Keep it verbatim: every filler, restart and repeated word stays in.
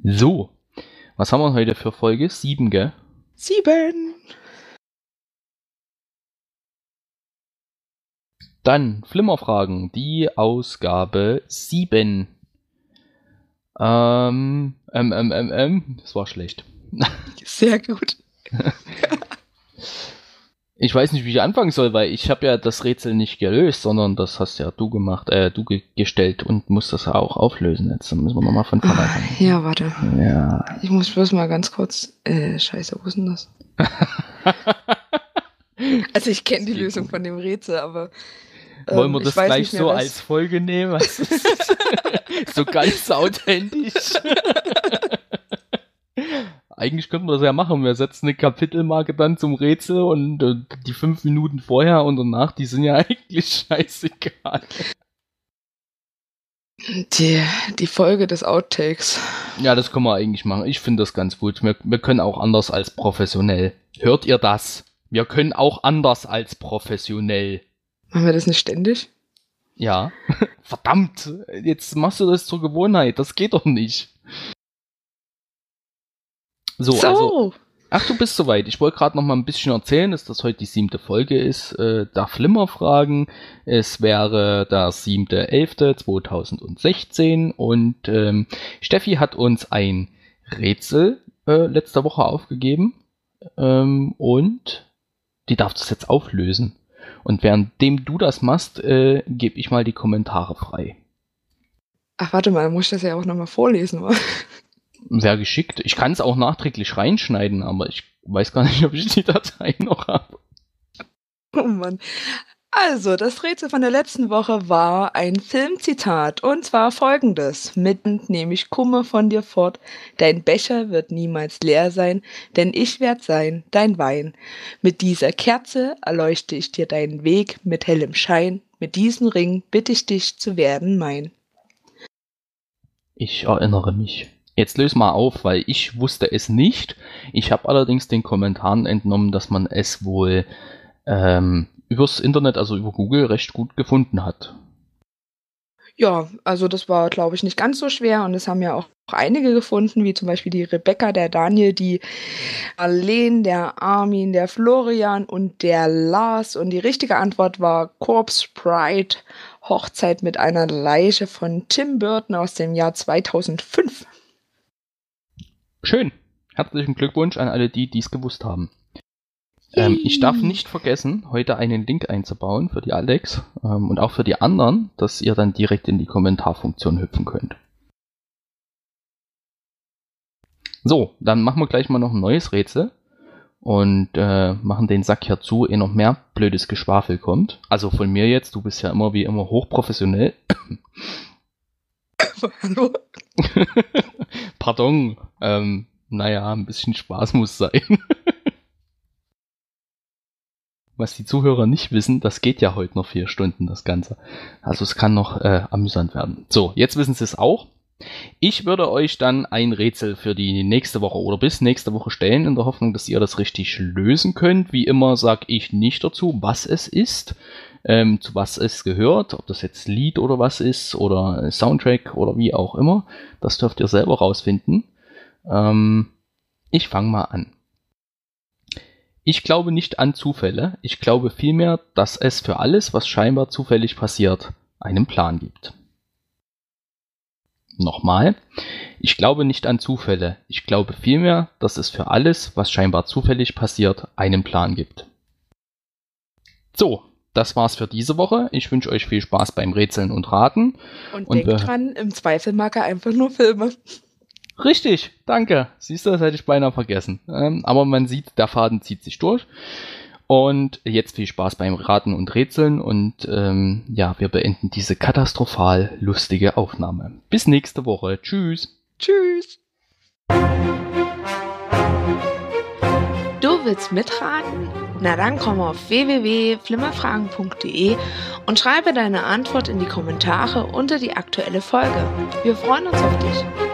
So, was haben wir heute für Folge? Sieben, gell? Sieben. Dann Flimmerfragen, die Ausgabe sieben. Ähm, ähm, ähm, ähm, ähm, das war schlecht. Sehr gut. Ich weiß nicht, wie ich anfangen soll, weil ich habe ja das Rätsel nicht gelöst, sondern das hast ja du gemacht, äh, du ge- gestellt und musst das ja auch auflösen. Jetzt müssen wir nochmal von vorne anfangen. Ja, warte. Ja. Ich muss bloß mal ganz kurz... Äh, scheiße, wo ist denn das? Also ich kenne die Lösung von dem Rätsel, aber... Ähm, Wollen wir das gleich so was... als Folge nehmen? So ganz authentisch. Eigentlich könnten wir das ja machen. Wir setzen eine Kapitelmarke dann zum Rätsel und äh, die fünf Minuten vorher und danach, die sind ja eigentlich scheißegal. Die, die Folge des Outtakes. Ja, das können wir eigentlich machen. Ich finde das ganz gut. Wir, wir können auch anders als professionell. Hört ihr das? Wir können auch anders als professionell. Machen wir das nicht ständig? Ja. Verdammt, jetzt machst du das zur Gewohnheit. Das geht doch nicht. So, so. also... Ach, du bist soweit. Ich wollte gerade noch mal ein bisschen erzählen, dass das heute die siebte Folge ist. Äh, der Flimmerfragen. Es wäre der siebter elfter zweitausendsechzehn und ähm, Steffi hat uns ein Rätsel äh, letzte Woche aufgegeben ähm, und die darf das jetzt auflösen. Und währenddem du das machst, äh, gebe ich mal die Kommentare frei. Ach, warte mal, muss ich das ja auch nochmal vorlesen, oder? Sehr geschickt. Ich kann es auch nachträglich reinschneiden, aber ich weiß gar nicht, ob ich die Datei noch habe. Oh Mann. Also, das Rätsel von der letzten Woche war ein Filmzitat. Und zwar folgendes. Mitten nehme ich Kummer von dir fort. Dein Becher wird niemals leer sein, denn ich werd sein, dein Wein. Mit dieser Kerze erleuchte ich dir deinen Weg mit hellem Schein. Mit diesem Ring bitte ich dich zu werden mein. Ich erinnere mich. Jetzt löse mal auf, weil ich wusste es nicht. Ich habe allerdings den Kommentaren entnommen, dass man es wohl ähm, übers Internet, also über Google, recht gut gefunden hat. Ja, also das war, glaube ich, nicht ganz so schwer und es haben ja auch einige gefunden, wie zum Beispiel die Rebecca, der Daniel, die Arlene, der Armin, der Florian und der Lars. Und die richtige Antwort war Corpse Bride, Hochzeit mit einer Leiche von Tim Burton aus dem Jahr zweitausendfünf. Schön. Herzlichen Glückwunsch an alle die, die es gewusst haben. Ähm, ich darf nicht vergessen, heute einen Link einzubauen für die Alex ähm, und auch für die anderen, dass ihr dann direkt in die Kommentarfunktion hüpfen könnt. So, dann machen wir gleich mal noch ein neues Rätsel und äh, machen den Sack hier zu, ehe noch mehr blödes Geschwafel kommt. Also von mir jetzt, du bist ja immer wie immer hochprofessionell. Hallo? Pardon. Ähm, naja, ein bisschen Spaß muss sein. Was die Zuhörer nicht wissen, das geht ja heute noch vier Stunden, das Ganze. Also es kann noch äh, amüsant werden. So, jetzt wissen sie es auch. Ich würde euch dann ein Rätsel für die nächste Woche oder bis nächste Woche stellen, in der Hoffnung, dass ihr das richtig lösen könnt. Wie immer sage ich nicht dazu, was es ist, ähm, zu was es gehört, ob das jetzt Lied oder was ist oder Soundtrack oder wie auch immer. Das dürft ihr selber rausfinden. Ähm, ich fange mal an. Ich glaube nicht an Zufälle. Ich glaube vielmehr, dass es für alles, was scheinbar zufällig passiert, einen Plan gibt. Nochmal. Ich glaube nicht an Zufälle. Ich glaube vielmehr, dass es für alles, was scheinbar zufällig passiert, einen Plan gibt. So, das war's für diese Woche. Ich wünsche euch viel Spaß beim Rätseln und Raten. Und, und denkt dran, im Zweifel mag er einfach nur Filme. Richtig, danke. Siehst du, das hätte ich beinahe vergessen. Ähm, aber man sieht, der Faden zieht sich durch. Und jetzt viel Spaß beim Raten und Rätseln. Und ähm, ja, wir beenden diese katastrophal lustige Aufnahme. Bis nächste Woche. Tschüss. Tschüss. Du willst mitraten? Na dann komm auf w w w punkt flimmerfragen punkt de und schreibe deine Antwort in die Kommentare unter die aktuelle Folge. Wir freuen uns auf dich.